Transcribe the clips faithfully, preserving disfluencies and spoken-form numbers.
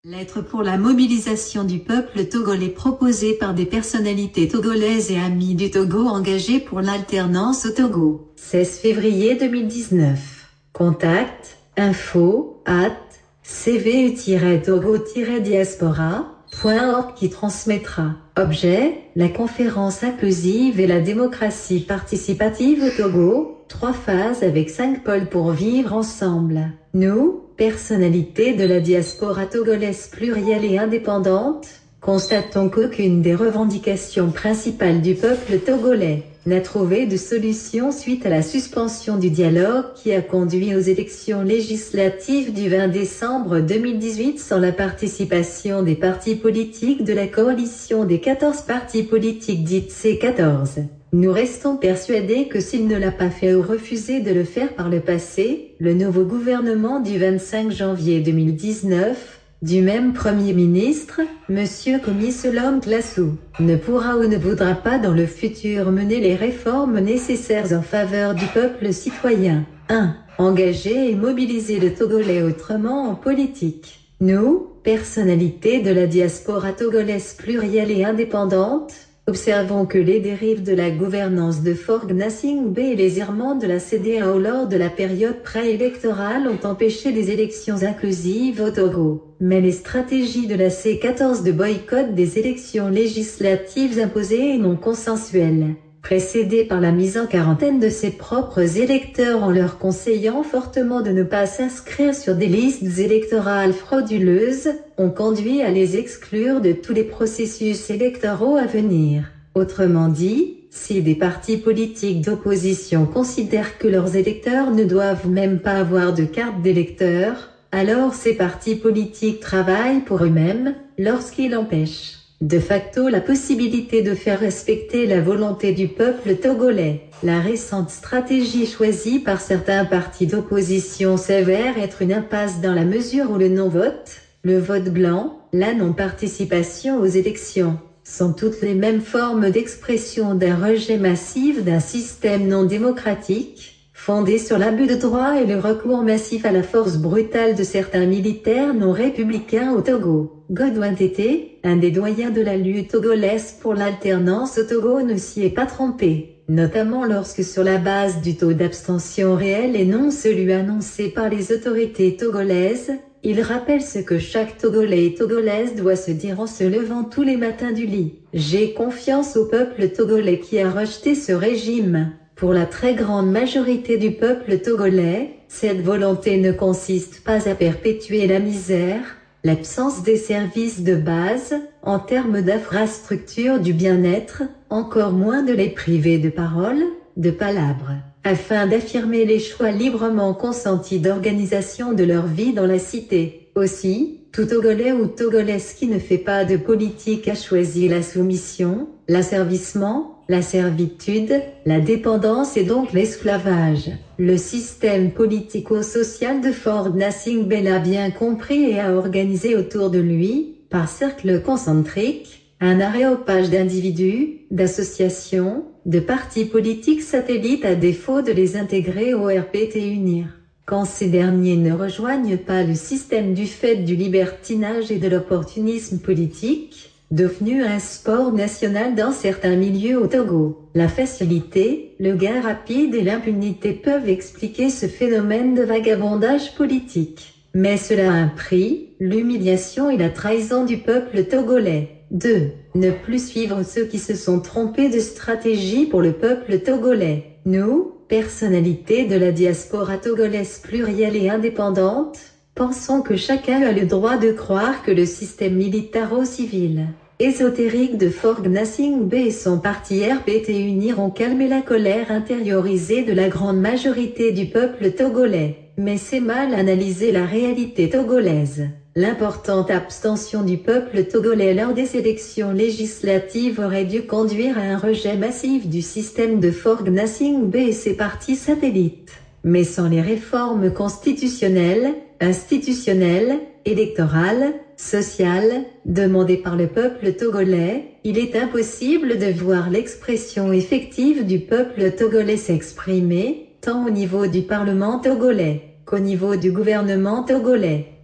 Lettre pour la mobilisation du peuple togolais proposée par des personnalités togolaises et amis du Togo engagés pour l'alternance au Togo. seize février deux mille dix-neuf. Contact, info, at, c v u togo diaspora point org qui transmettra. Objet, la conférence inclusive et la démocratie participative au Togo, trois phases avec cinq pôles pour vivre ensemble. Nous, personnalités de la diaspora togolaise plurielle et indépendante, constatons qu'aucune des revendications principales du peuple togolais n'a trouvé de solution suite à la suspension du dialogue qui a conduit aux élections législatives du vingt décembre deux mille dix-huit sans la participation des partis politiques de la coalition des quatorze partis politiques dite C quatorze. Nous restons persuadés que s'il ne l'a pas fait ou refusé de le faire par le passé, le nouveau gouvernement du vingt-cinq janvier deux mille dix-neuf, du même Premier ministre, Monsieur Komi Solom Klassou, ne pourra ou ne voudra pas dans le futur mener les réformes nécessaires en faveur du peuple citoyen. un. Engager et mobiliser le Togolais autrement en politique. Nous, personnalités de la diaspora togolaise plurielle et indépendante, observons que les dérives de la gouvernance de Faure Gnassingbé et les errements de la C D A O lors de la période préélectorale ont empêché des élections inclusives au Togo. Mais les stratégies de la C quatorze de boycott des élections législatives imposées et non consensuelles, précédées par la mise en quarantaine de ses propres électeurs en leur conseillant fortement de ne pas s'inscrire sur des listes électorales frauduleuses, ont conduit à les exclure de tous les processus électoraux à venir. Autrement dit, si des partis politiques d'opposition considèrent que leurs électeurs ne doivent même pas avoir de carte d'électeur, alors ces partis politiques travaillent pour eux-mêmes, lorsqu'ils empêchent de facto la possibilité de faire respecter la volonté du peuple togolais. La récente stratégie choisie par certains partis d'opposition s'avère être une impasse dans la mesure où le non-vote, le vote blanc, la non-participation aux élections, sont toutes les mêmes formes d'expression d'un rejet massif d'un système non démocratique, fondé sur l'abus de droit et le recours massif à la force brutale de certains militaires non républicains au Togo. Godwin Tété, un des doyens de la lutte togolaise pour l'alternance au Togo, ne s'y est pas trompé, notamment lorsque sur la base du taux d'abstention réel et non celui annoncé par les autorités togolaises, il rappelle ce que chaque Togolais et Togolaise doit se dire en se levant tous les matins du lit. J'ai confiance au peuple togolais qui a rejeté ce régime. Pour la très grande majorité du peuple togolais, cette volonté ne consiste pas à perpétuer la misère, l'absence des services de base, en termes d'infrastructures du bien-être, encore moins de les priver de paroles, de palabres, afin d'affirmer les choix librement consentis d'organisation de leur vie dans la cité. Aussi, tout Togolais ou Togolaise qui ne fait pas de politique a choisi la soumission, l'asservissement, la servitude, la dépendance et donc l'esclavage. Le système politico-social de Faure Gnassingbé l'a bien compris et a organisé autour de lui, par cercles concentriques, un aréopage d'individus, d'associations, de partis politiques satellites à défaut de les intégrer au R P T unir. Quand ces derniers ne rejoignent pas le système du fait du libertinage et de l'opportunisme politique, devenu un sport national dans certains milieux au Togo. La facilité, le gain rapide et l'impunité peuvent expliquer ce phénomène de vagabondage politique. Mais cela a un prix, l'humiliation et la trahison du peuple togolais. deux. Ne plus suivre ceux qui se sont trompés de stratégie pour le peuple togolais. Nous, personnalités de la diaspora togolaise plurielle et indépendante, pensons que chacun a le droit de croire que le système militaro-civil ésotérique de Faure Gnassingbé et son parti R P T unir ont calmé la colère intériorisée de la grande majorité du peuple togolais. Mais c'est mal analyser la réalité togolaise. L'importante abstention du peuple togolais lors des élections législatives aurait dû conduire à un rejet massif du système de Faure Gnassingbé et ses partis satellites. Mais sans les réformes constitutionnelles, institutionnelles, électorales, sociales, demandées par le peuple togolais, il est impossible de voir l'expression effective du peuple togolais s'exprimer, tant au niveau du Parlement togolais qu'au niveau du gouvernement togolais.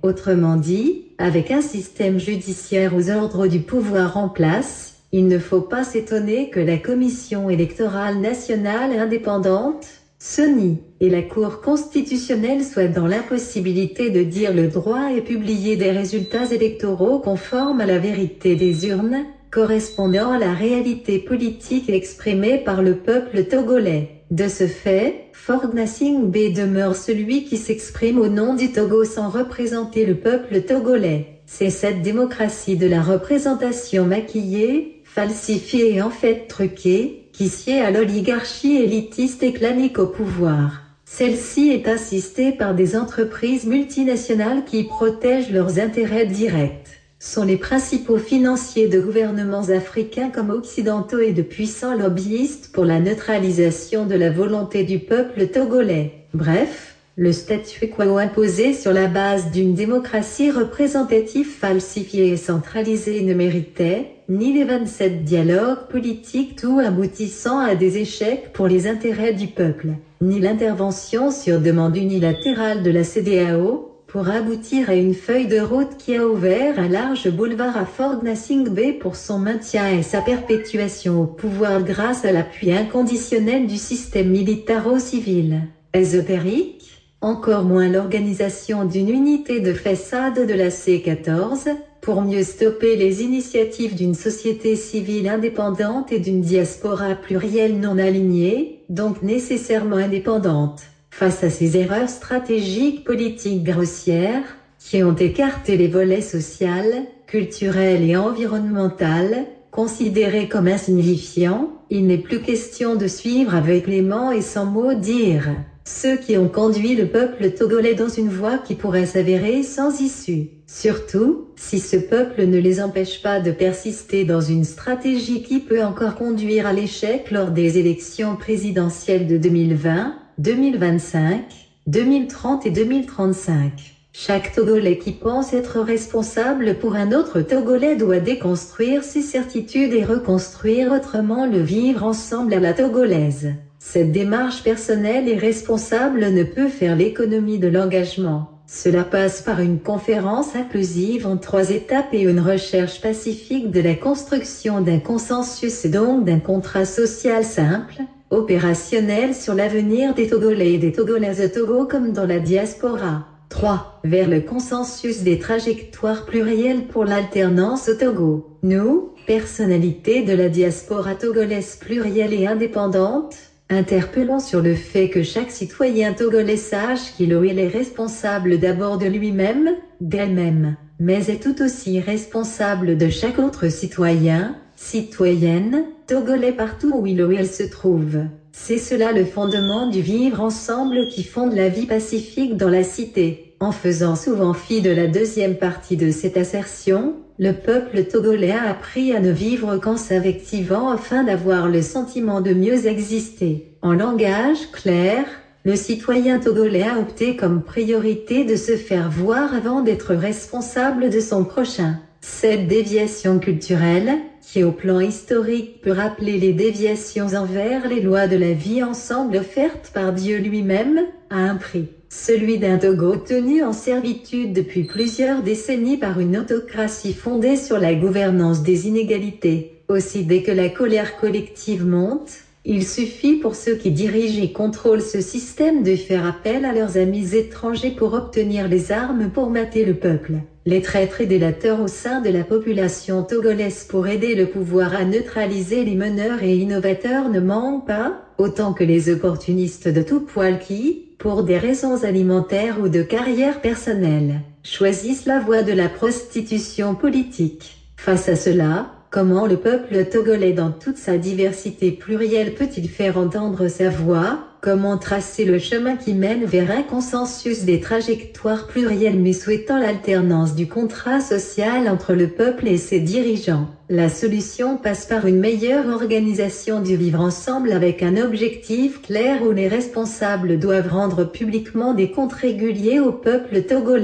Autrement dit, avec un système judiciaire aux ordres du pouvoir en place, il ne faut pas s'étonner que la Commission électorale nationale indépendante, C E N I, et la Cour constitutionnelle soient dans l'impossibilité de dire le droit et publier des résultats électoraux conformes à la vérité des urnes, correspondant à la réalité politique exprimée par le peuple togolais. De ce fait, Faure Gnassingbé demeure celui qui s'exprime au nom du Togo sans représenter le peuple togolais. C'est cette démocratie de la représentation maquillée, falsifiée et en fait truquée, qui sied à l'oligarchie élitiste et clanique au pouvoir. Celle-ci est assistée par des entreprises multinationales qui protègent leurs intérêts directs. Sont les principaux financiers de gouvernements africains comme occidentaux et de puissants lobbyistes pour la neutralisation de la volonté du peuple togolais. Bref, le statu quo imposé sur la base d'une démocratie représentative falsifiée et centralisée ne méritait ni les vingt-sept dialogues politiques tout aboutissant à des échecs pour les intérêts du peuple, ni l'intervention sur demande unilatérale de la C D A O, pour aboutir à une feuille de route qui a ouvert un large boulevard à Faure Gnassingbé pour son maintien et sa perpétuation au pouvoir grâce à l'appui inconditionnel du système militaro-civil. Ésotérique, encore moins l'organisation d'une unité de façade de la C quatorze, pour mieux stopper les initiatives d'une société civile indépendante et d'une diaspora plurielle non alignée, donc nécessairement indépendante. Face à ces erreurs stratégiques politiques grossières, qui ont écarté les volets social, culturel et environnemental, considérés comme insignifiants, il n'est plus question de suivre aveuglément et sans mot dire ceux qui ont conduit le peuple togolais dans une voie qui pourrait s'avérer sans issue. Surtout, si ce peuple ne les empêche pas de persister dans une stratégie qui peut encore conduire à l'échec lors des élections présidentielles de deux mille vingt, deux mille vingt-cinq, deux mille trente et deux mille trente-cinq. Chaque Togolais qui pense être responsable pour un autre Togolais doit déconstruire ses certitudes et reconstruire autrement le vivre ensemble à la togolaise. Cette démarche personnelle et responsable ne peut faire l'économie de l'engagement. Cela passe par une conférence inclusive en trois étapes et une recherche pacifique de la construction d'un consensus et donc d'un contrat social simple, opérationnel sur l'avenir des Togolais et des Togolaises au Togo comme dans la diaspora. trois. Vers le consensus des trajectoires plurielles pour l'alternance au Togo. Nous, personnalités de la diaspora togolaise plurielle et indépendante, interpellons sur le fait que chaque citoyen togolais sache qu'il ou elle est responsable d'abord de lui-même, d'elle-même, mais est tout aussi responsable de chaque autre citoyen, citoyenne, togolais partout où il ou elle se trouve. C'est cela le fondement du vivre ensemble qui fonde la vie pacifique dans la cité. En faisant souvent fi de la deuxième partie de cette assertion, le peuple togolais a appris à ne vivre qu'en s'invectivant afin d'avoir le sentiment de mieux exister. En langage clair, le citoyen togolais a opté comme priorité de se faire voir avant d'être responsable de son prochain. Cette déviation culturelle, qui au plan historique peut rappeler les déviations envers les lois de la vie ensemble offertes par Dieu lui-même, a un prix. Celui d'un Togo tenu en servitude depuis plusieurs décennies par une autocratie fondée sur la gouvernance des inégalités. Aussi dès que la colère collective monte, il suffit pour ceux qui dirigent et contrôlent ce système de faire appel à leurs amis étrangers pour obtenir les armes pour mater le peuple. Les traîtres et délateurs au sein de la population togolaise pour aider le pouvoir à neutraliser les meneurs et innovateurs ne manquent pas, autant que les opportunistes de tout poil qui, pour des raisons alimentaires ou de carrière personnelle, choisissent la voie de la prostitution politique. Face à cela, comment le peuple togolais dans toute sa diversité plurielle peut-il faire entendre sa voix? Comment tracer le chemin qui mène vers un consensus des trajectoires plurielles mais souhaitant l'alternance du contrat social entre le peuple et ses dirigeants? La solution passe par une meilleure organisation du vivre ensemble avec un objectif clair où les responsables doivent rendre publiquement des comptes réguliers au peuple togolais.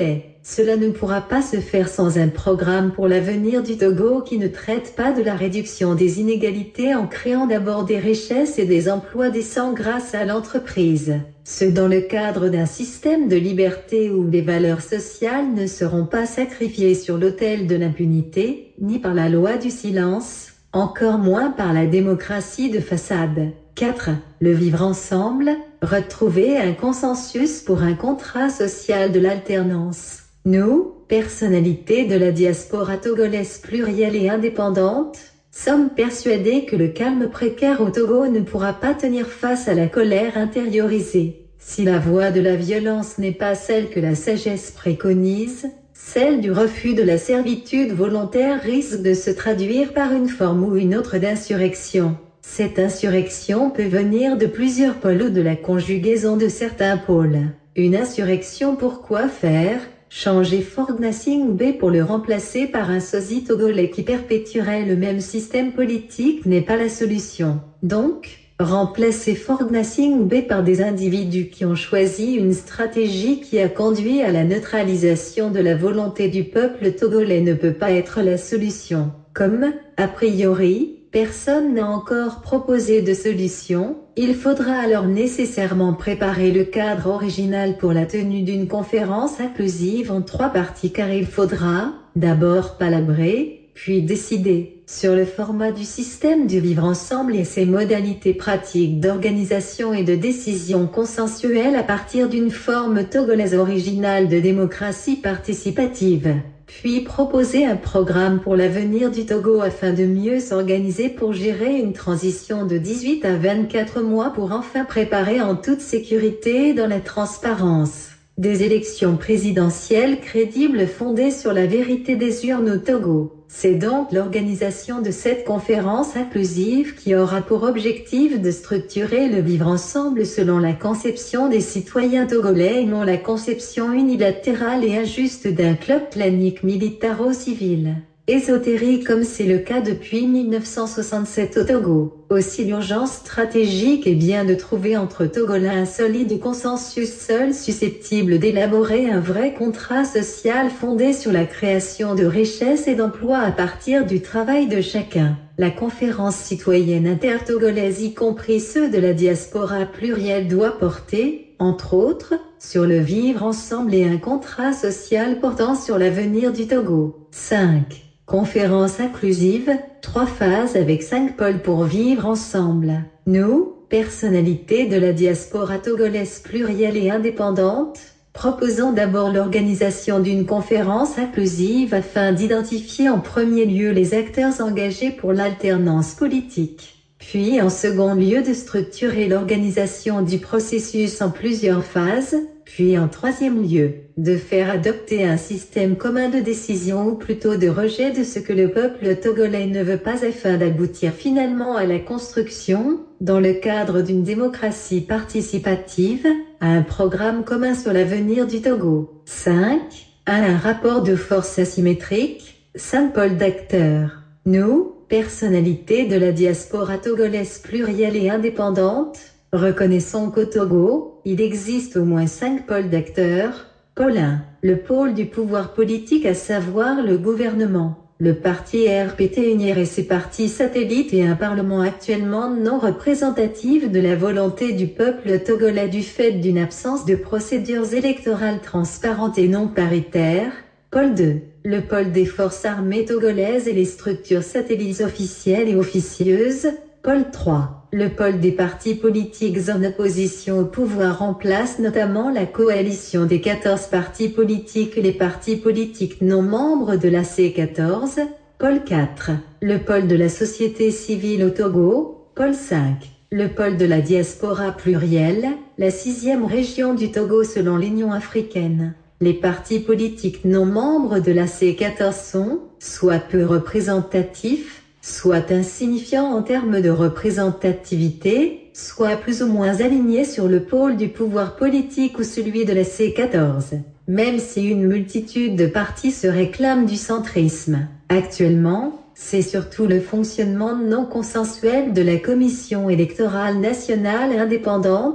cela ne pourra pas se faire sans un programme pour l'avenir du Togo qui ne traite pas de la réduction des inégalités en créant d'abord des richesses et des emplois décents grâce à l'entreprise. Ce dans le cadre d'un système de liberté où les valeurs sociales ne seront pas sacrifiées sur l'autel de l'impunité, ni par la loi du silence, encore moins par la démocratie de façade. quatre. Le vivre ensemble, retrouver un consensus pour un contrat social de l'alternance. Nous, personnalités de la diaspora togolaise plurielle et indépendante, sommes persuadés que le calme précaire au Togo ne pourra pas tenir face à la colère intériorisée. Si la voie de la violence n'est pas celle que la sagesse préconise, celle du refus de la servitude volontaire risque de se traduire par une forme ou une autre d'insurrection. Cette insurrection peut venir de plusieurs pôles ou de la conjugaison de certains pôles. Une insurrection pour quoi faire? Changer Fort Gnassingbé B pour le remplacer par un sosie togolais qui perpétuerait le même système politique n'est pas la solution. Donc, remplacer Fort Gnassingbé B par des individus qui ont choisi une stratégie qui a conduit à la neutralisation de la volonté du peuple togolais ne peut pas être la solution. Comme, a priori, personne n'a encore proposé de solution, il faudra alors nécessairement préparer le cadre original pour la tenue d'une conférence inclusive en trois parties car il faudra, d'abord palabrer, puis décider, sur le format du système du vivre ensemble et ses modalités pratiques d'organisation et de décision consensuelle à partir d'une forme togolaise originale de démocratie participative. Puis proposer un programme pour l'avenir du Togo afin de mieux s'organiser pour gérer une transition de dix-huit à vingt-quatre mois pour enfin préparer en toute sécurité et dans la transparence des élections présidentielles crédibles fondées sur la vérité des urnes au Togo. C'est donc l'organisation de cette conférence inclusive qui aura pour objectif de structurer le vivre ensemble selon la conception des citoyens togolais et non la conception unilatérale et injuste d'un club clanique militaro-civil. Ésotérique comme c'est le cas depuis mille neuf cent soixante-sept au Togo. Aussi l'urgence stratégique est bien de trouver entre Togolais un solide consensus seul susceptible d'élaborer un vrai contrat social fondé sur la création de richesses et d'emplois à partir du travail de chacun. La conférence citoyenne intertogolaise y compris ceux de la diaspora plurielle doit porter, entre autres, sur le vivre ensemble et un contrat social portant sur l'avenir du Togo. cinq. Conférence inclusive, trois phases avec cinq pôles pour vivre ensemble. Nous, personnalités de la diaspora togolaise plurielle et indépendante, proposons d'abord l'organisation d'une conférence inclusive afin d'identifier en premier lieu les acteurs engagés pour l'alternance politique. Puis en second lieu de structurer l'organisation du processus en plusieurs phases, puis en troisième lieu, de faire adopter un système commun de décision ou plutôt de rejet de ce que le peuple togolais ne veut pas afin d'aboutir finalement à la construction, dans le cadre d'une démocratie participative, à un programme commun sur l'avenir du Togo. cinq. À un rapport de force asymétrique, cinq pôles d'acteurs. Nous, personnalités de la diaspora togolaise plurielle et indépendante, reconnaissons qu'au Togo, il existe au moins cinq pôles d'acteurs. Pôle un. Le pôle du pouvoir politique à savoir le gouvernement, le parti R P T Unière et ses partis satellites et un parlement actuellement non représentatif de la volonté du peuple togolais du fait d'une absence de procédures électorales transparentes et non paritaires. Pôle deux. Le pôle des forces armées togolaises et les structures satellites officielles et officieuses. Pôle trois. Le pôle des partis politiques en opposition au pouvoir remplace notamment la coalition des quatorze partis politiques et les partis politiques non membres de la C quatorze. Pôle quatre. Le pôle de la société civile au Togo. Pôle cinq. Le pôle de la diaspora plurielle, la sixième région du Togo selon l'Union africaine. Les partis politiques non membres de la C quatorze sont, soit peu représentatifs, soit insignifiants en termes de représentativité, soit plus ou moins alignés sur le pôle du pouvoir politique ou celui de la C quatorze, même si une multitude de partis se réclament du centrisme. Actuellement, c'est surtout le fonctionnement non consensuel de la Commission électorale nationale indépendante,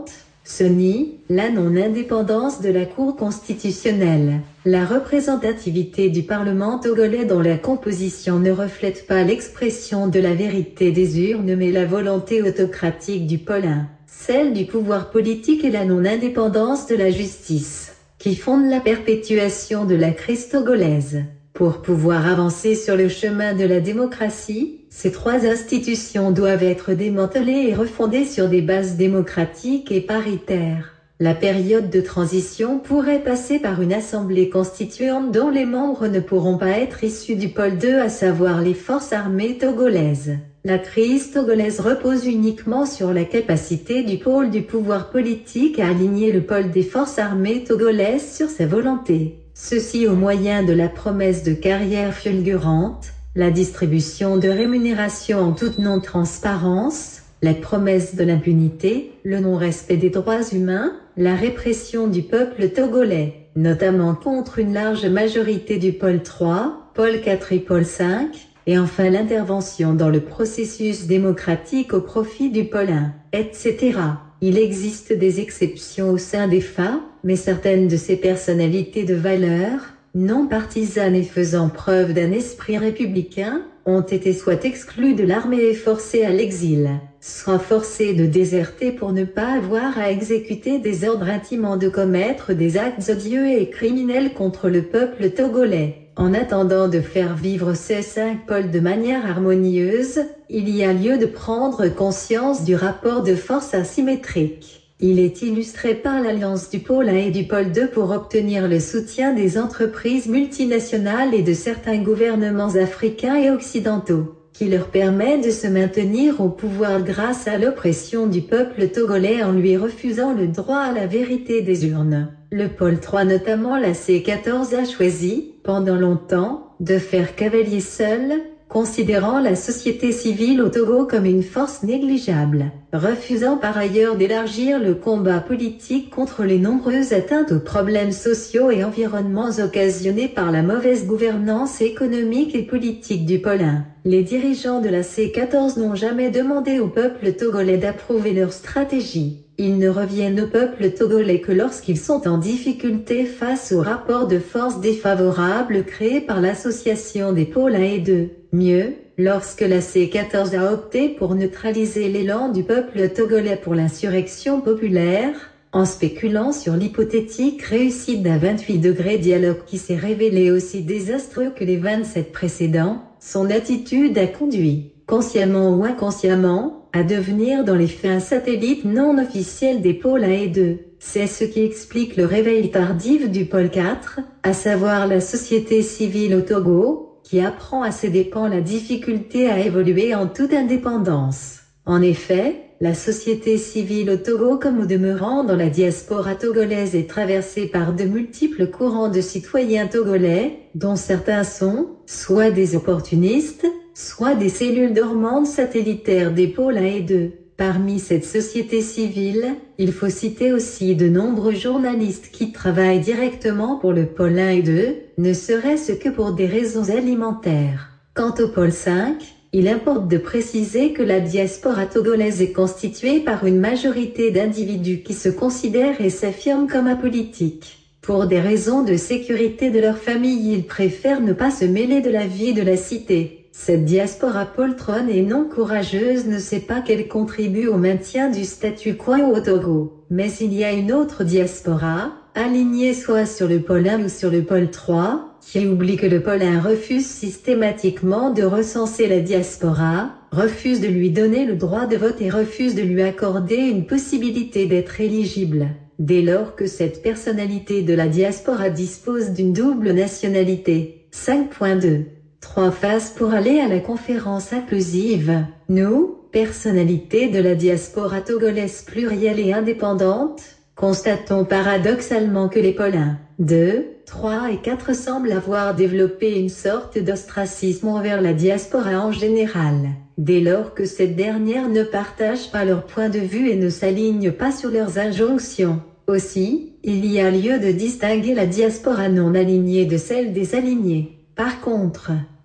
Ce nie la non-indépendance de la Cour constitutionnelle, la représentativité du Parlement togolais dont la composition ne reflète pas l'expression de la vérité des urnes mais la volonté autocratique du pôle un, celle du pouvoir politique et la non-indépendance de la justice, qui fondent la perpétuation de la crise togolaise. Pour pouvoir avancer sur le chemin de la démocratie, ces trois institutions doivent être démantelées et refondées sur des bases démocratiques et paritaires. La période de transition pourrait passer par une assemblée constituante dont les membres ne pourront pas être issus du pôle deux, à savoir les forces armées togolaises. La crise togolaise repose uniquement sur la capacité du pôle du pouvoir politique à aligner le pôle des forces armées togolaises sur sa volonté. Ceci au moyen de la promesse de carrière fulgurante, la distribution de rémunération en toute non-transparence, la promesse de l'impunité, le non-respect des droits humains, la répression du peuple togolais, notamment contre une large majorité du pôle trois, pôle quatre et pôle cinq, et enfin l'intervention dans le processus démocratique au profit du pôle un, et cetera. Il existe des exceptions au sein des F A, mais certaines de ces personnalités de valeur, non partisanes et faisant preuve d'un esprit républicain, ont été soit exclues de l'armée et forcées à l'exil, soit forcées de déserter pour ne pas avoir à exécuter des ordres intimant de commettre des actes odieux et criminels contre le peuple togolais. En attendant de faire vivre ces cinq pôles de manière harmonieuse, il y a lieu de prendre conscience du rapport de force asymétrique. Il est illustré par l'alliance du pôle un et du pôle deux pour obtenir le soutien des entreprises multinationales et de certains gouvernements africains et occidentaux, qui leur permet de se maintenir au pouvoir grâce à l'oppression du peuple togolais en lui refusant le droit à la vérité des urnes. Le pôle trois, notamment la C quatorze, a choisi, pendant longtemps, de faire cavalier seul, considérant la société civile au Togo comme une force négligeable, refusant par ailleurs d'élargir le combat politique contre les nombreuses atteintes aux problèmes sociaux et environnementaux occasionnés par la mauvaise gouvernance économique et politique du pôle un. Les dirigeants de la C quatorze n'ont jamais demandé au peuple togolais d'approuver leur stratégie. Ils ne reviennent au peuple togolais que lorsqu'ils sont en difficulté face au rapport de force défavorable créé par l'association des pôles un et deux. Mieux, lorsque la C quatorze a opté pour neutraliser l'élan du peuple togolais pour l'insurrection populaire, en spéculant sur l'hypothétique réussite d'un vingt-huit degrés dialogue qui s'est révélé aussi désastreux que les vingt-sept précédents, son attitude a conduit, consciemment ou inconsciemment, à devenir dans les faits un satellite non officiel des pôles un et deux. C'est ce qui explique le réveil tardif du pôle quatre, à savoir la société civile au Togo, qui apprend à ses dépens la difficulté à évoluer en toute indépendance. En effet, la société civile au Togo comme au demeurant dans la diaspora togolaise est traversée par de multiples courants de citoyens togolais, dont certains sont, soit des opportunistes, soit des cellules dormantes satellitaires des pôles un et deux. Parmi cette société civile, il faut citer aussi de nombreux journalistes qui travaillent directement pour le pôle un et deux, ne serait-ce que pour des raisons alimentaires. Quant au pôle cinq, il importe de préciser que la diaspora togolaise est constituée par une majorité d'individus qui se considèrent et s'affirment comme apolitiques. Pour des raisons de sécurité de leur famille, ils préfèrent ne pas se mêler de la vie de la cité. Cette diaspora poltronne et non courageuse ne sait pas qu'elle contribue au maintien du statu quo au Togo. Mais il y a une autre diaspora, alignée soit sur le pôle un ou sur le pôle trois, qui oublie que le pôle un refuse systématiquement de recenser la diaspora, refuse de lui donner le droit de vote et refuse de lui accorder une possibilité d'être éligible. Dès lors que cette personnalité de la diaspora dispose d'une double nationalité. cinq point deux. Trois phases pour aller à la conférence inclusive. Nous, personnalités de la diaspora togolaise plurielle et indépendante, constatons paradoxalement que les pôles un, deux, trois et quatre semblent avoir développé une sorte d'ostracisme envers la diaspora en général, dès lors que cette dernière ne partage pas leur point de vue et ne s'aligne pas sur leurs injonctions. Aussi, il y a lieu de distinguer la diaspora non alignée de celle des alignés. Par contre,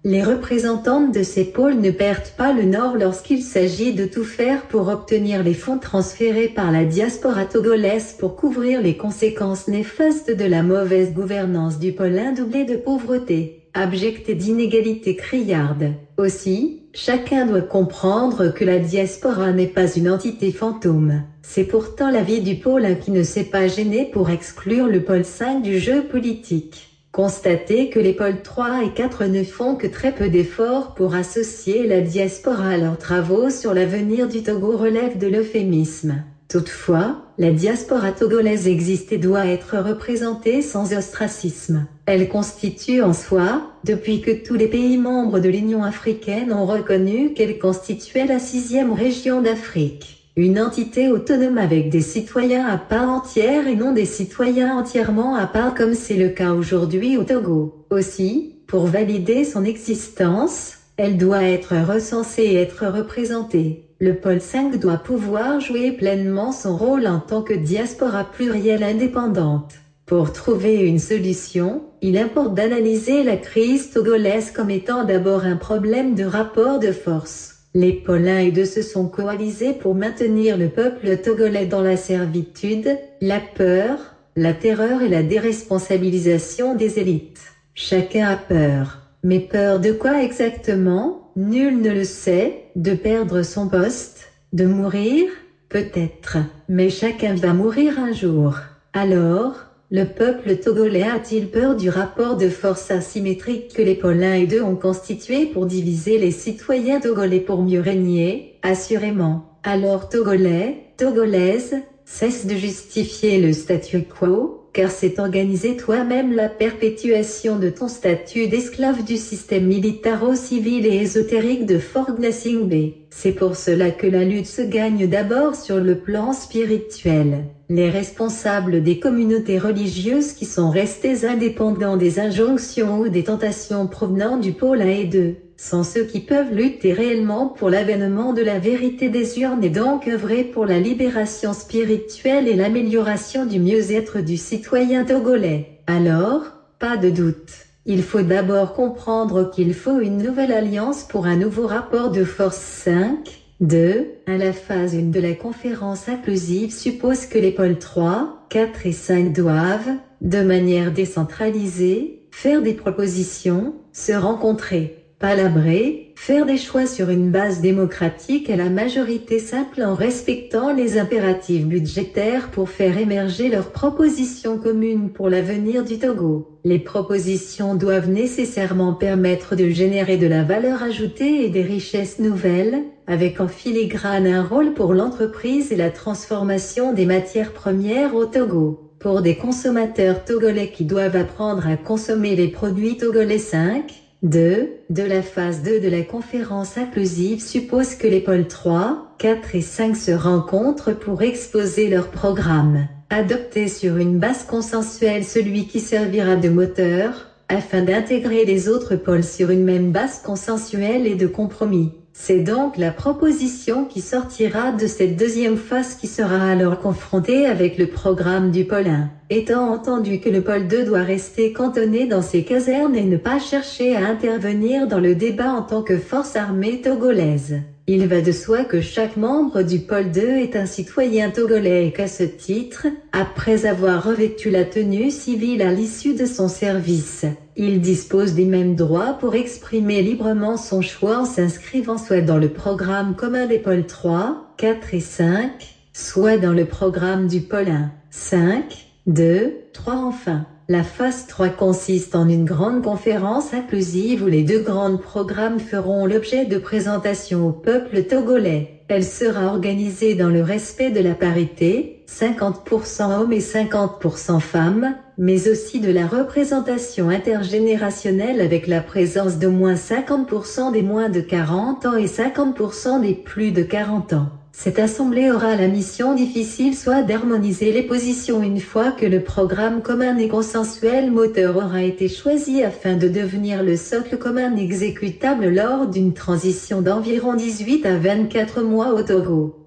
Les représentantes de ces pôles ne perdent pas le nord lorsqu'il s'agit de tout faire pour obtenir les fonds transférés par la diaspora togolaise pour couvrir les conséquences néfastes de la mauvaise gouvernance du pôle un doublé de pauvreté, abjecte et d'inégalité criarde. Aussi, chacun doit comprendre que la diaspora n'est pas une entité fantôme. C'est pourtant l'avis du pôle un qui ne s'est pas gêné pour exclure le pôle cinq du jeu politique. Constatez que les pôles trois et quatre ne font que très peu d'efforts pour associer la diaspora à leurs travaux sur l'avenir du Togo relève de l'euphémisme. Toutefois, la diaspora togolaise existe et doit être représentée sans ostracisme. Elle constitue en soi, depuis que tous les pays membres de l'Union africaine ont reconnu qu'elle constituait la sixième région d'Afrique, une entité autonome avec des citoyens à part entière et non des citoyens entièrement à part comme c'est le cas aujourd'hui au Togo. Aussi, pour valider son existence, elle doit être recensée et être représentée. Le pôle cinq doit pouvoir jouer pleinement son rôle en tant que diaspora plurielle indépendante. Pour trouver une solution, il importe d'analyser la crise togolaise comme étant d'abord un problème de rapport de force. Les pôles un et deux se sont coalisés pour maintenir le peuple togolais dans la servitude, la peur, la terreur et la déresponsabilisation des élites. Chacun a peur. Mais peur de quoi exactement? Nul ne le sait. De perdre son poste? De mourir? Peut-être. Mais chacun va mourir un jour. Alors, le peuple togolais a-t-il peur du rapport de force asymétrique que les pôles un et deux ont constitué pour diviser les citoyens togolais pour mieux régner? Assurément. Alors Togolais, Togolaises, cesse de justifier le statu quo, car c'est organiser toi-même la perpétuation de ton statut d'esclave du système militaro-civil et ésotérique de Fort Gnassingbé. C'est pour cela que la lutte se gagne d'abord sur le plan spirituel. Les responsables des communautés religieuses qui sont restés indépendants des injonctions ou des tentations provenant du pôle un et deux, sont ceux qui peuvent lutter réellement pour l'avènement de la vérité des urnes et donc œuvrer pour la libération spirituelle et l'amélioration du mieux-être du citoyen togolais. Alors, pas de doute. Il faut d'abord comprendre qu'il faut une nouvelle alliance pour un nouveau rapport de force cinq. deux. un La phase un de la conférence inclusive suppose que les pôles trois, quatre et cinq doivent, de manière décentralisée, faire des propositions, se rencontrer, palabrer, faire des choix sur une base démocratique à la majorité simple en respectant les impératifs budgétaires pour faire émerger leurs propositions communes pour l'avenir du Togo. Les propositions doivent nécessairement permettre de générer de la valeur ajoutée et des richesses nouvelles, avec en filigrane un rôle pour l'entreprise et la transformation des matières premières au Togo. Pour des consommateurs togolais qui doivent apprendre à consommer les produits togolais cinq. deux. De la phase deux de la conférence inclusive suppose que les pôles trois, quatre et cinq se rencontrent pour exposer leur programme, adopter sur une base consensuelle celui qui servira de moteur, afin d'intégrer les autres pôles sur une même base consensuelle et de compromis. C'est donc la proposition qui sortira de cette deuxième phase qui sera alors confrontée avec le programme du pôle un, étant entendu que le pôle deux doit rester cantonné dans ses casernes et ne pas chercher à intervenir dans le débat en tant que force armée togolaise. Il va de soi que chaque membre du pôle deux est un citoyen togolais et qu'à ce titre, après avoir revêtu la tenue civile à l'issue de son service, il dispose des mêmes droits pour exprimer librement son choix en s'inscrivant soit dans le programme commun des pôles trois, quatre et cinq, soit dans le programme du pôle un, cinq, deux, trois enfin. La phase trois consiste en une grande conférence inclusive où les deux grands programmes feront l'objet de présentations au peuple togolais. Elle sera organisée dans le respect de la parité, cinquante pour cent hommes et cinquante pour cent femmes, mais aussi de la représentation intergénérationnelle avec la présence d'au moins cinquante pour cent des moins de quarante ans et cinquante pour cent des plus de quarante ans. Cette assemblée aura la mission difficile soit d'harmoniser les positions une fois que le programme commun et consensuel moteur aura été choisi afin de devenir le socle commun exécutable lors d'une transition d'environ dix-huit à vingt-quatre mois au Togo.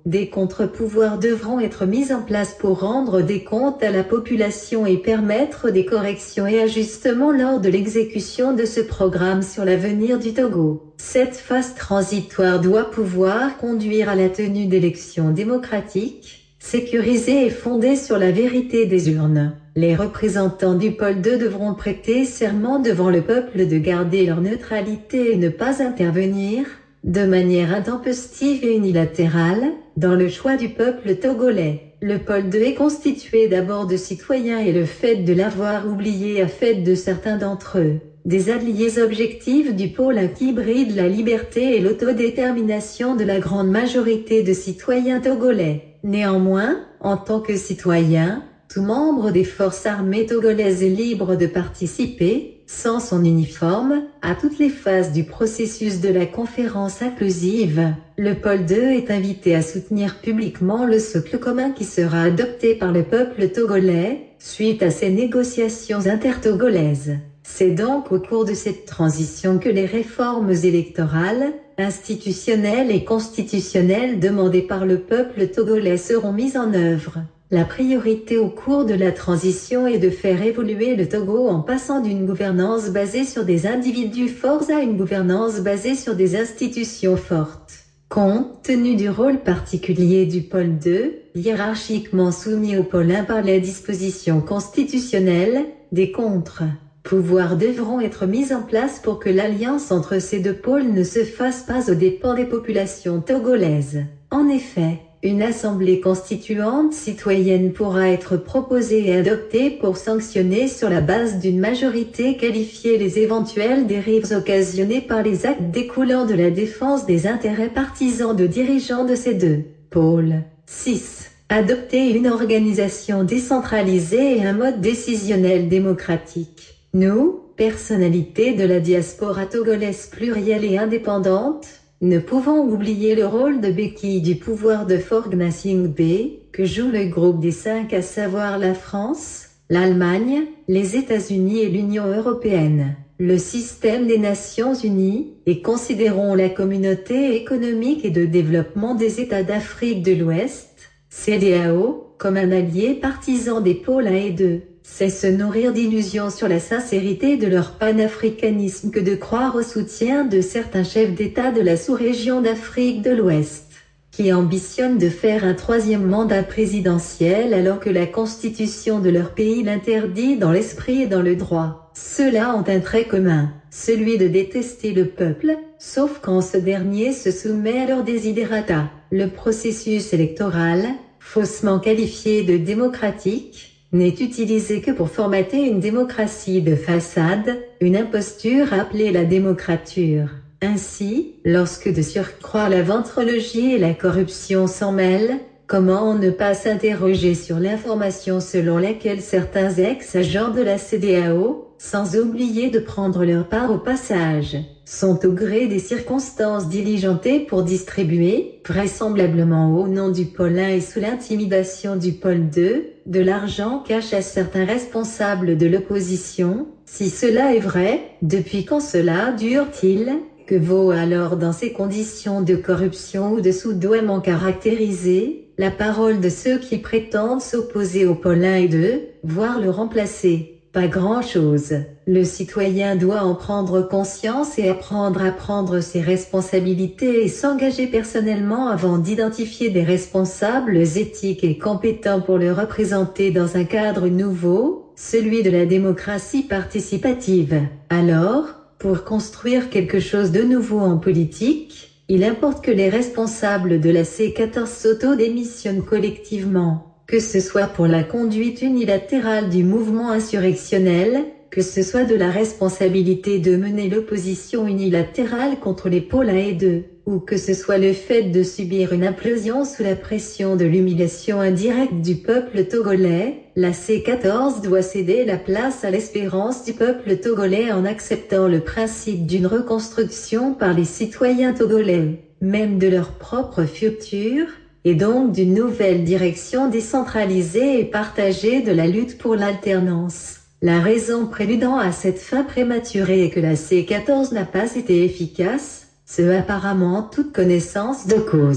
Des contre-pouvoirs devront être mis en place pour rendre des comptes à la population et permettre des corrections et ajustements lors de l'exécution de ce programme sur l'avenir du Togo. Cette phase transitoire doit pouvoir conduire à la tenue d'élections démocratiques, sécurisées et fondées sur la vérité des urnes. Les représentants du pôle deux devront prêter serment devant le peuple de garder leur neutralité et ne pas intervenir, de manière intempestive et unilatérale, dans le choix du peuple togolais. Le pôle deux est constitué d'abord de citoyens et le fait de l'avoir oublié a fait de certains d'entre eux des alliés objectifs du pôle un qui bride la liberté et l'autodétermination de la grande majorité de citoyens togolais. Néanmoins, en tant que citoyen, tout membre des forces armées togolaises est libre de participer, sans son uniforme, à toutes les phases du processus de la conférence inclusive. Le pôle deux est invité à soutenir publiquement le socle commun qui sera adopté par le peuple togolais, suite à ces négociations intertogolaises. C'est donc au cours de cette transition que les réformes électorales, institutionnelles et constitutionnelles demandées par le peuple togolais seront mises en œuvre. La priorité au cours de la transition est de faire évoluer le Togo en passant d'une gouvernance basée sur des individus forts à une gouvernance basée sur des institutions fortes. Compte tenu du rôle particulier du pôle deux, hiérarchiquement soumis au pôle un par les dispositions constitutionnelles, des contre-pouvoirs devront être mis en place pour que l'alliance entre ces deux pôles ne se fasse pas aux dépens des populations togolaises. En effet, une assemblée constituante citoyenne pourra être proposée et adoptée pour sanctionner sur la base d'une majorité qualifiée les éventuelles dérives occasionnées par les actes découlant de la défense des intérêts partisans de dirigeants de ces deux pôles. six. Adopter une organisation décentralisée et un mode décisionnel démocratique. Nous, personnalités de la diaspora togolaise plurielle et indépendante, ne pouvons oublier le rôle de béquille du pouvoir de Forgnasing B, que joue le groupe des cinq à savoir la France, l'Allemagne, les États-Unis et l'Union européenne, le système des Nations Unies, et considérons la Communauté économique et de développement des États d'Afrique de l'Ouest, C D A O, comme un allié partisan des pôles un et deux. C'est se nourrir d'illusions sur la sincérité de leur panafricanisme que de croire au soutien de certains chefs d'État de la sous-région d'Afrique de l'Ouest, qui ambitionnent de faire un troisième mandat présidentiel alors que la constitution de leur pays l'interdit dans l'esprit et dans le droit. Ceux-là ont un trait commun, celui de détester le peuple, sauf quand ce dernier se soumet à leurs desiderata. Le processus électoral, faussement qualifié de démocratique, n'est utilisé que pour formater une démocratie de façade, une imposture appelée la démocrature. Ainsi, lorsque de surcroît la ventrologie et la corruption s'en mêlent, comment ne pas s'interroger sur l'information selon laquelle certains ex-agents de la C D A O, sans oublier de prendre leur part au passage, sont au gré des circonstances diligentés pour distribuer, vraisemblablement au nom du pôle un et sous l'intimidation du pôle deux, de l'argent cash à certains responsables de l'opposition. Si cela est vrai, depuis quand cela dure-t-il? Que vaut alors dans ces conditions de corruption ou de soudoiement caractérisées, la parole de ceux qui prétendent s'opposer au pôle un et deux, voire le remplacer? Pas grand-chose. Le citoyen doit en prendre conscience et apprendre à prendre ses responsabilités et s'engager personnellement avant d'identifier des responsables éthiques et compétents pour le représenter dans un cadre nouveau, celui de la démocratie participative. Alors, pour construire quelque chose de nouveau en politique, il importe que les responsables de la C quatorze s'auto-démissionnent collectivement. Que ce soit pour la conduite unilatérale du mouvement insurrectionnel, que ce soit de la responsabilité de mener l'opposition unilatérale contre les pôles un et deux, ou que ce soit le fait de subir une implosion sous la pression de l'humiliation indirecte du peuple togolais, la C quatorze doit céder la place à l'espérance du peuple togolais en acceptant le principe d'une reconstruction par les citoyens togolais, même de leur propre futur, et donc d'une nouvelle direction décentralisée et partagée de la lutte pour l'alternance. La raison préludant à cette fin prématurée est que la C quatorze n'a pas été efficace, ce apparemment toute connaissance de cause.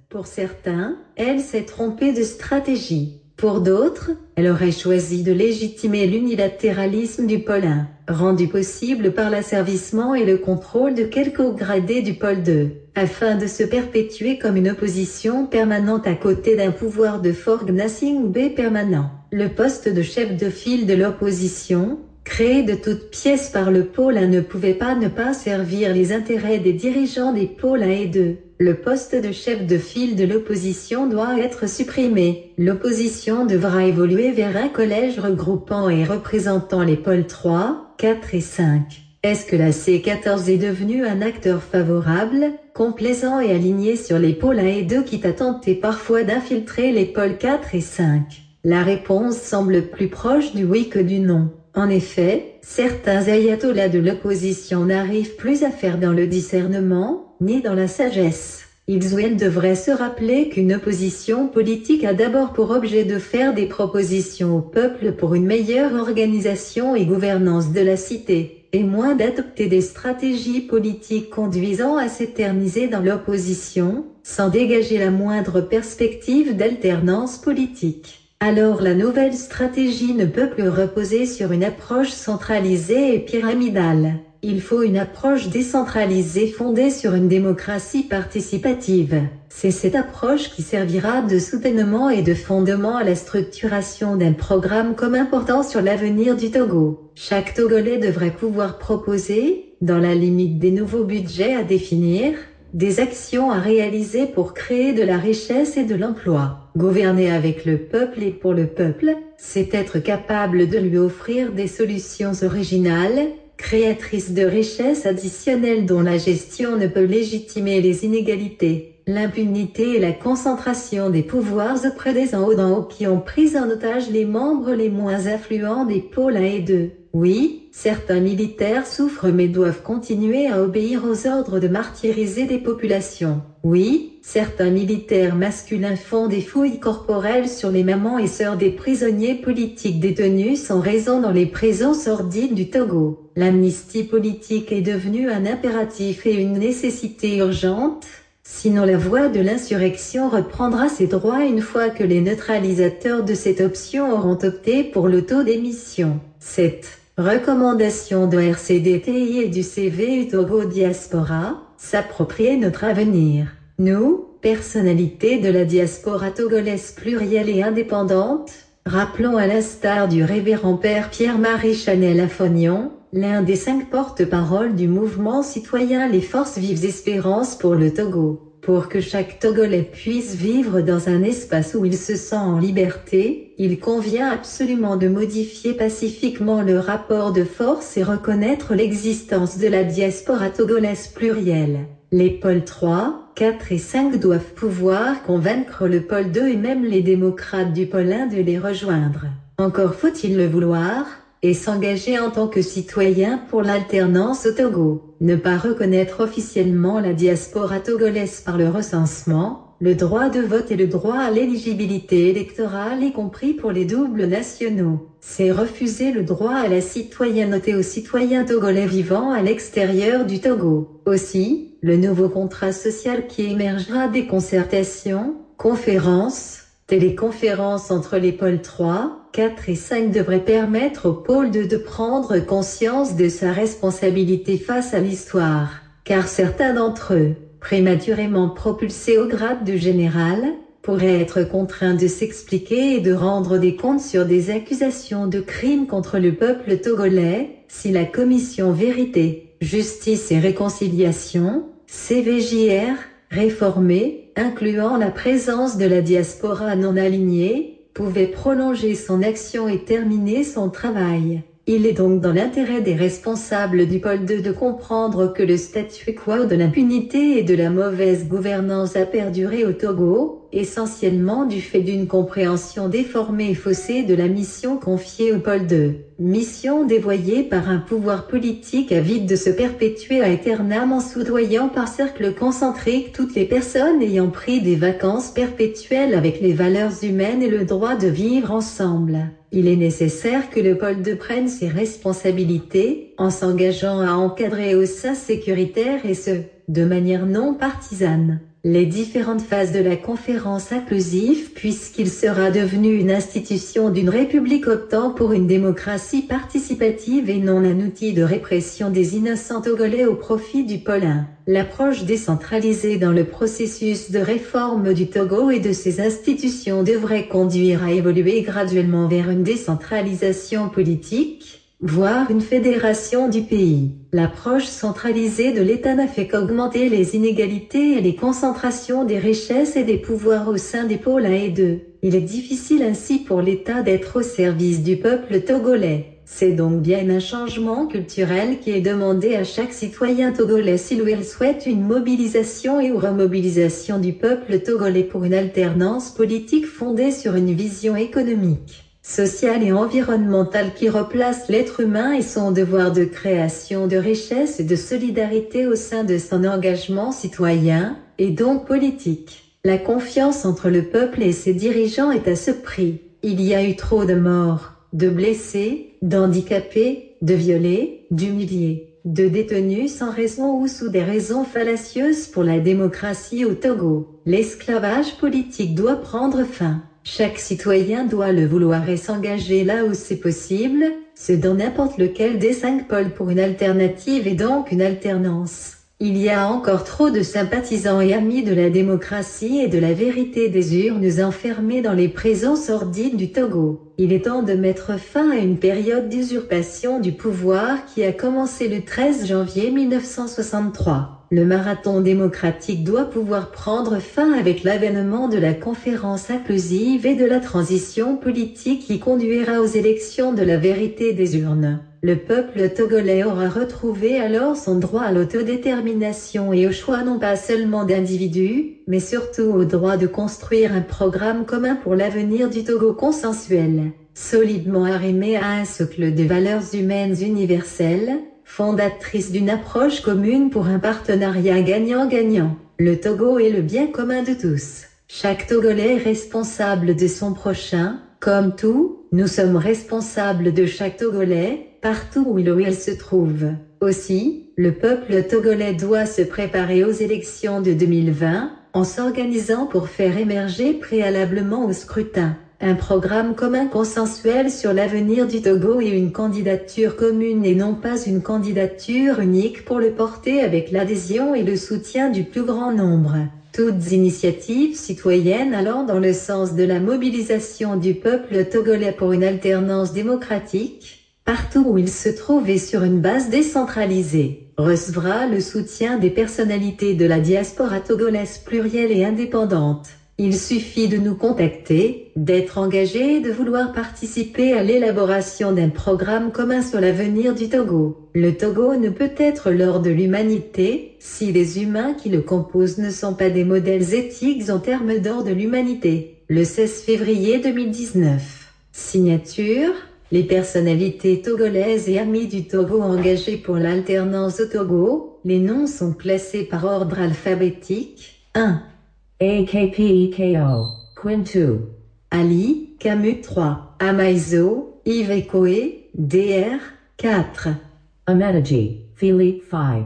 Pour certains, elle s'est trompée de stratégie. Pour d'autres, elle aurait choisi de légitimer l'unilatéralisme du pôle un, rendu possible par l'asservissement et le contrôle de quelques hauts gradés du pôle deux, afin de se perpétuer comme une opposition permanente à côté d'un pouvoir de forgnacing B permanent. Le poste de chef de file de l'opposition, créé de toutes pièces par le pôle un, ne pouvait pas ne pas servir les intérêts des dirigeants des pôles un et deux. Le poste de chef de file de l'opposition doit être supprimé. L'opposition devra évoluer vers un collège regroupant et représentant les pôles trois, quatre et cinq. Est-ce que la C quatorze est devenue un acteur favorable, complaisant et aligné sur les pôles un et deux, quitte à tenter parfois d'infiltrer les pôles quatre et cinq? La réponse semble plus proche du oui que du non. En effet, certains ayatollahs de l'opposition n'arrivent plus à faire dans le discernement, ni dans la sagesse. Ils ou elles devraient se rappeler qu'une opposition politique a d'abord pour objet de faire des propositions au peuple pour une meilleure organisation et gouvernance de la cité, et moins d'adopter des stratégies politiques conduisant à s'éterniser dans l'opposition, sans dégager la moindre perspective d'alternance politique. Alors la nouvelle stratégie ne peut plus reposer sur une approche centralisée et pyramidale. Il faut une approche décentralisée fondée sur une démocratie participative. C'est cette approche qui servira de soutènement et de fondement à la structuration d'un programme commun portant sur l'avenir du Togo. Chaque Togolais devrait pouvoir proposer, dans la limite des nouveaux budgets à définir, des actions à réaliser pour créer de la richesse et de l'emploi. Gouverner avec le peuple et pour le peuple, c'est être capable de lui offrir des solutions originales, créatrices de richesses additionnelles dont la gestion ne peut légitimer les inégalités, l'impunité et la concentration des pouvoirs auprès des en haut d'en haut qui ont pris en otage les membres les moins influents des pôles un et deux. Oui, certains militaires souffrent mais doivent continuer à obéir aux ordres de martyriser des populations. Oui, certains militaires masculins font des fouilles corporelles sur les mamans et sœurs des prisonniers politiques détenus sans raison dans les prisons sordides du Togo. L'amnistie politique est devenue un impératif et une nécessité urgente. Sinon la voie de l'insurrection reprendra ses droits une fois que les neutralisateurs de cette option auront opté pour l'autodémission. Cette recommandation de R C D T I et du C V U Togo Diaspora, s'approprier notre avenir. Nous, personnalités de la diaspora togolaise plurielle et indépendante, rappelons à l'instar du révérend père Pierre-Marie Chanel Afognon, l'un des cinq porte-paroles du mouvement citoyen Les Forces Vives Espérances pour le Togo, pour que chaque Togolais puisse vivre dans un espace où il se sent en liberté, il convient absolument de modifier pacifiquement le rapport de force et reconnaître l'existence de la diaspora togolaise plurielle. Les pôles trois, quatre et cinq doivent pouvoir convaincre le pôle deux et même les démocrates du pôle un de les rejoindre. Encore faut-il le vouloir, et s'engager en tant que citoyen pour l'alternance au Togo. Ne pas reconnaître officiellement la diaspora togolaise par le recensement, le droit de vote et le droit à l'éligibilité électorale y compris pour les doubles nationaux. C'est refuser le droit à la citoyenneté aux citoyens togolais vivant à l'extérieur du Togo. Aussi, le nouveau contrat social qui émergera des concertations, conférences, téléconférences entre les pôles trois, quatre et cinq devrait permettre au pôle deux de prendre conscience de sa responsabilité face à l'histoire, car certains d'entre eux, prématurément propulsés au grade de général, pourraient être contraints de s'expliquer et de rendre des comptes sur des accusations de crimes contre le peuple togolais, si la commission Vérité, Justice et Réconciliation, C V J R, réformée, incluant la présence de la diaspora non alignée, pouvait prolonger son action et terminer son travail. Il est donc dans l'intérêt des responsables du pôle deux de comprendre que le statu quo de l'impunité et de la mauvaise gouvernance a perduré au Togo, essentiellement du fait d'une compréhension déformée et faussée de la mission confiée au pôle deux. Mission dévoyée par un pouvoir politique avide de se perpétuer à éternam en soudoyant par cercle concentrique toutes les personnes ayant pris des vacances perpétuelles avec les valeurs humaines et le droit de vivre ensemble. Il est nécessaire que le pôle deux prenne ses responsabilités, en s'engageant à encadrer au sein sécuritaire et ce, de manière non partisane, les différentes phases de la conférence inclusive puisqu'il sera devenu une institution d'une république optant pour une démocratie participative et non un outil de répression des innocents togolais au profit du pôle un. L'approche décentralisée dans le processus de réforme du Togo et de ses institutions devrait conduire à évoluer graduellement vers une décentralisation politique, voire une fédération du pays. L'approche centralisée de l'État n'a fait qu'augmenter les inégalités et les concentrations des richesses et des pouvoirs au sein des pôles un et deux. Il est difficile ainsi pour l'État d'être au service du peuple togolais. C'est donc bien un changement culturel qui est demandé à chaque citoyen togolais s'il ou elle souhaite une mobilisation et ou remobilisation du peuple togolais pour une alternance politique fondée sur une vision économique, sociale et environnementale qui replace l'être humain et son devoir de création de richesse et de solidarité au sein de son engagement citoyen, et donc politique. La confiance entre le peuple et ses dirigeants est à ce prix. Il y a eu trop de morts, de blessés, d'handicapés, de violés, d'humiliés, de détenus sans raison ou sous des raisons fallacieuses pour la démocratie au Togo. L'esclavage politique doit prendre fin. Chaque citoyen doit le vouloir et s'engager là où c'est possible, ce dans n'importe lequel des cinq pôles pour une alternative et donc une alternance. Il y a encore trop de sympathisants et amis de la démocratie et de la vérité des urnes enfermés dans les prisons sordides du Togo. Il est temps de mettre fin à une période d'usurpation du pouvoir qui a commencé le treize janvier mille neuf cent soixante-trois. Le marathon démocratique doit pouvoir prendre fin avec l'avènement de la conférence inclusive et de la transition politique qui conduira aux élections de la vérité des urnes. Le peuple togolais aura retrouvé alors son droit à l'autodétermination et au choix non pas seulement d'individus, mais surtout au droit de construire un programme commun pour l'avenir du Togo consensuel, solidement arrimé à un socle de valeurs humaines universelles, fondatrice d'une approche commune pour un partenariat gagnant-gagnant. Le Togo est le bien commun de tous. Chaque Togolais est responsable de son prochain. Comme tout, nous sommes responsables de chaque Togolais, partout où il ou elle se trouve. Aussi, le peuple togolais doit se préparer aux élections de deux mille vingt, en s'organisant pour faire émerger préalablement au scrutin un programme commun consensuel sur l'avenir du Togo et une candidature commune et non pas une candidature unique pour le porter avec l'adhésion et le soutien du plus grand nombre. Toutes initiatives citoyennes allant dans le sens de la mobilisation du peuple togolais pour une alternance démocratique, partout où il se trouve et sur une base décentralisée, recevra le soutien des personnalités de la diaspora togolaise plurielle et indépendante. Il suffit de nous contacter, d'être engagé et de vouloir participer à l'élaboration d'un programme commun sur l'avenir du Togo. Le Togo ne peut être l'or de l'humanité, si les humains qui le composent ne sont pas des modèles éthiques en termes d'or de l'humanité. Le seize février deux mille dix-neuf. Signature: les personnalités togolaises et amis du Togo engagés pour l'alternance au Togo. Les noms sont classés par ordre alphabétique. un. A K P E K O, Quinn deux. Ali, Camus trois. Amaizo, Yves Ekoe, D R, quatre. Amadji, Philippe cinq.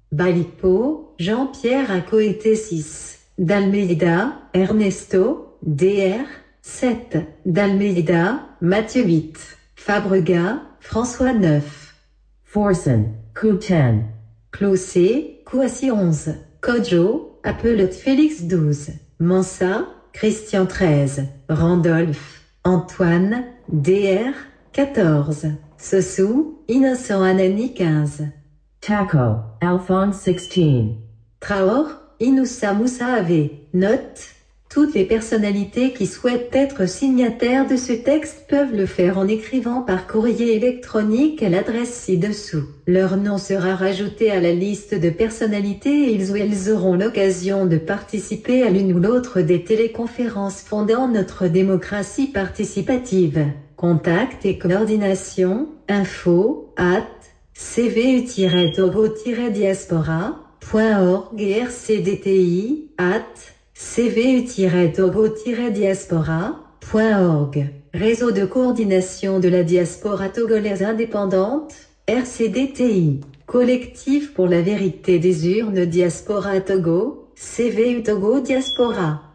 Balipo, Jean-Pierre Akoete six. D'Almeida, Ernesto, D R, sept. D'Almeida, Mathieu huit. Fabrega, François neuf. Forsen, Q dix. Clossé, Kouassi onze. Kojo, Appelote Félix douze. Mansa, Christian treize. Randolph, Antoine, D R, quatorze. Sossou, Innocent Anani quinze. Taco, Alphonse seize. Traor, Inoussa Moussa Ave. Note: toutes les personnalités qui souhaitent être signataires de ce texte peuvent le faire en écrivant par courrier électronique à l'adresse ci-dessous. Leur nom sera rajouté à la liste de personnalités et ils ou elles auront l'occasion de participer à l'une ou l'autre des téléconférences fondant notre démocratie participative. Contact et coordination, info, at, c v u tiret togo tiret diaspora point org et r c d t i, at, c v u tiret togo tiret diaspora point org. Réseau de coordination de la diaspora togolaise indépendante, R C D T I. Collectif pour la vérité des urnes Diaspora Togo, C V U Togo Diaspora.